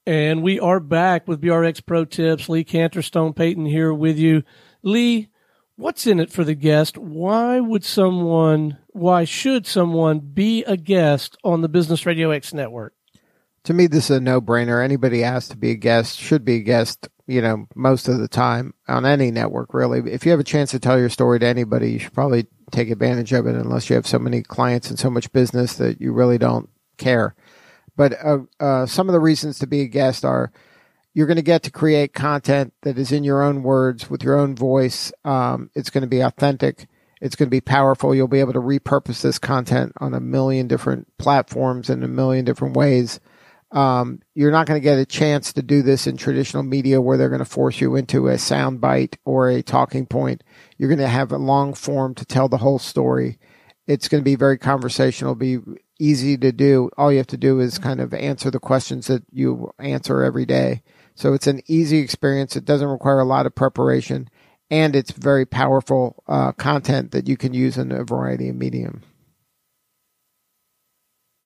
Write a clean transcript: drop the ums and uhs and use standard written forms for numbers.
And we are back with BRX Pro Tips. Lee Canterstone Payton here with you. Lee, what's in it for the guest? Why should someone be a guest on the Business Radio X network? To me, this is a no-brainer. Anybody asked to be a guest should be a guest, most of the time on any network, really. If you have a chance to tell your story to anybody, you should probably take advantage of it, unless you have so many clients and so much business that you really don't care. But some of the reasons to be a guest are you're going to get to create content that is in your own words with your own voice. It's going to be authentic. It's going to be powerful. You'll be able to repurpose this content on a million different platforms in a million different ways. You're not going to get a chance to do this in traditional media where they're going to force you into a sound bite or a talking point. You're going to have a long form to tell the whole story. It's going to be very conversational, be easy to do. All you have to do is kind of answer the questions that you answer every day. So it's an easy experience. It doesn't require a lot of preparation, and it's very powerful content that you can use in a variety of mediums.